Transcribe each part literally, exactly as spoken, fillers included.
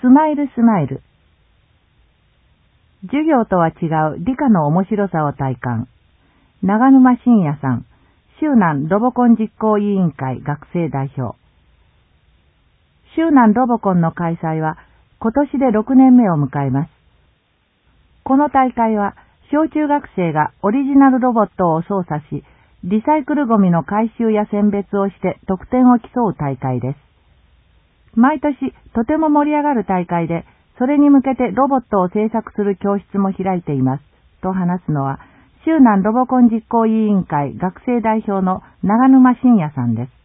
スマイルスマイル。授業とは違う理科の面白さを体感。長沼信也さん、周南ロボコン実行委員会学生代表。周南ロボコンの開催は今年でろくねんめを迎えます。この大会は小中学生がオリジナルロボットを操作し、リサイクルゴミの回収や選別をして得点を競う大会です。毎年とても盛り上がる大会で、それに向けてロボットを製作する教室も開いています。と話すのは、周南ロボコン実行委員会学生代表の長沼信也さんです。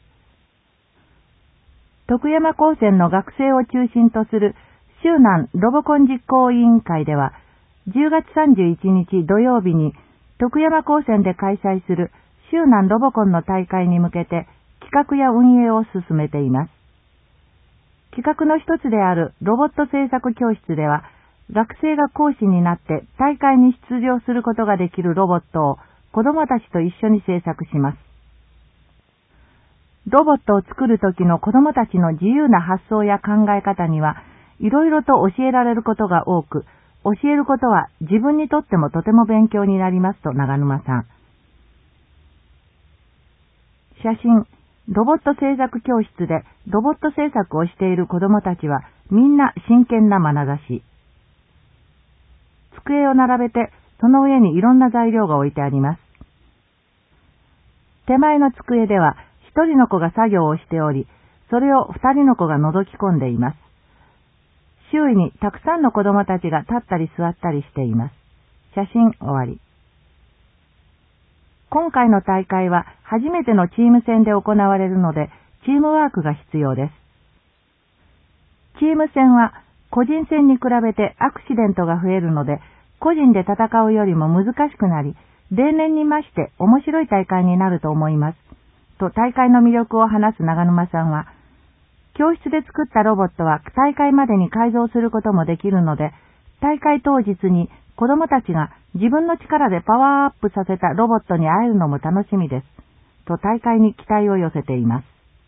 徳山高専の学生を中心とする周南ロボコン実行委員会では、じゅうがつさんじゅういちにち土曜日に徳山高専で開催する周南ロボコンの大会に向けて企画や運営を進めています。企画の一つであるロボット製作教室では、学生が講師になって大会に出場することができるロボットを子どもたちと一緒に製作します。ロボットを作るときの子どもたちの自由な発想や考え方には、いろいろと教えられることが多く、教えることは自分にとってもとても勉強になりますと長沼さん。写真、ロボット製作教室でロボット製作をしている子どもたちはみんな真剣な眼差し。机を並べてその上にいろんな材料が置いてあります。手前の机では一人の子が作業をしており、それを二人の子が覗き込んでいます。周囲にたくさんの子どもたちが立ったり座ったりしています。写真終わり。今回の大会は初めてのチーム戦で行われるので、チームワークが必要です。チーム戦は個人戦に比べてアクシデントが増えるので、個人で戦うよりも難しくなり、例年に増して面白い大会になると思います。と大会の魅力を話す長沼さんは、教室で作ったロボットは大会までに改造することもできるので、大会当日に子どもたちが自分の力でパワーアップさせたロボットに会えるのも楽しみです。と大会に期待を寄せています。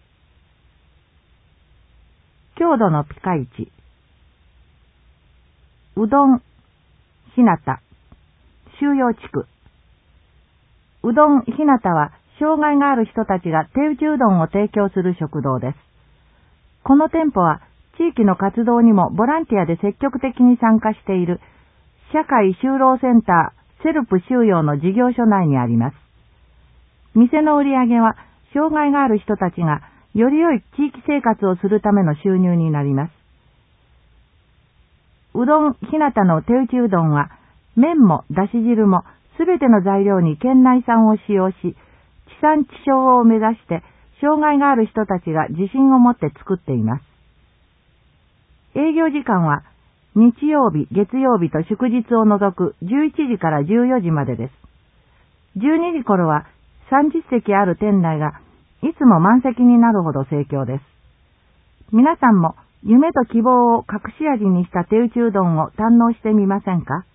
郷土のピカイチ。うどん、ひなた、収容地区。うどん、ひなたは障害がある人たちが手打ちうどんを提供する食堂です。この店舗は地域の活動にもボランティアで積極的に参加している社会就労センターセルプ収容の事業所内にあります。店の売り上げは障害がある人たちがより良い地域生活をするための収入になります。うどんひなたの手打ちうどんは麺もだし汁もすべての材料に県内産を使用し、地産地消を目指して障害がある人たちが自信を持って作っています。営業時間は日曜日、月曜日と祝日を除くじゅういちじからじゅうよじまでです。じゅうにじ頃はさんじゅっせきある店内がいつも満席になるほど盛況です。皆さんも夢と希望を隠し味にした手打ちうどんを堪能してみませんか？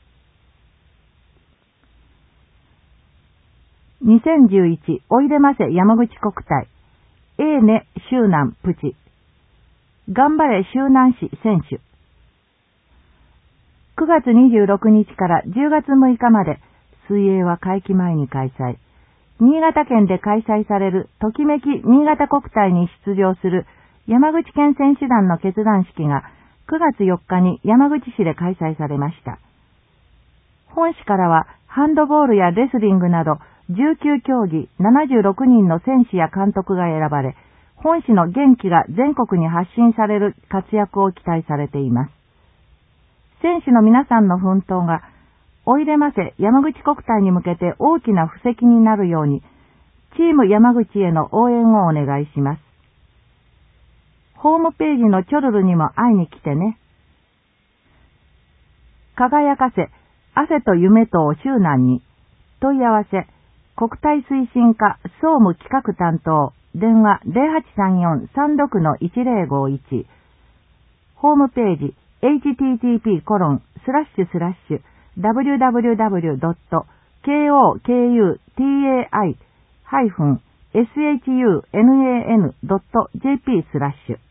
にせんじゅういちおいでませ山口国体ええね周南プチ頑張れ周南市選手くがつにじゅうろくにちからじゅうがつむいかまで水泳は会期前に開催。新潟県で開催されるときめき新潟国体に出場する山口県選手団の結団式がくがつよっかに山口市で開催されました。本市からはハンドボールやレスリングなどじゅうきゅうきょうぎななじゅうろくにんの選手や監督が選ばれ、本市の元気が全国に発信される活躍を期待されています。選手の皆さんの奮闘がおいでませ山口国体に向けて大きな布石になるように、チーム山口への応援をお願いします。ホームページのチョルルにも会いに来てね。輝かせ、汗と夢とを周南に。問い合わせ、国体推進課総務企画担当、電話 ゼロはちさんよん さんろく いちゼロごいち。ホームページ、エイチティーティーピーコロンスラッシュスラッシュダブリューダブリューダブリュードットケーオーケーユーティーエーアイハイフンエスエイチユーエヌエーエヌドットジェーピースラッシュ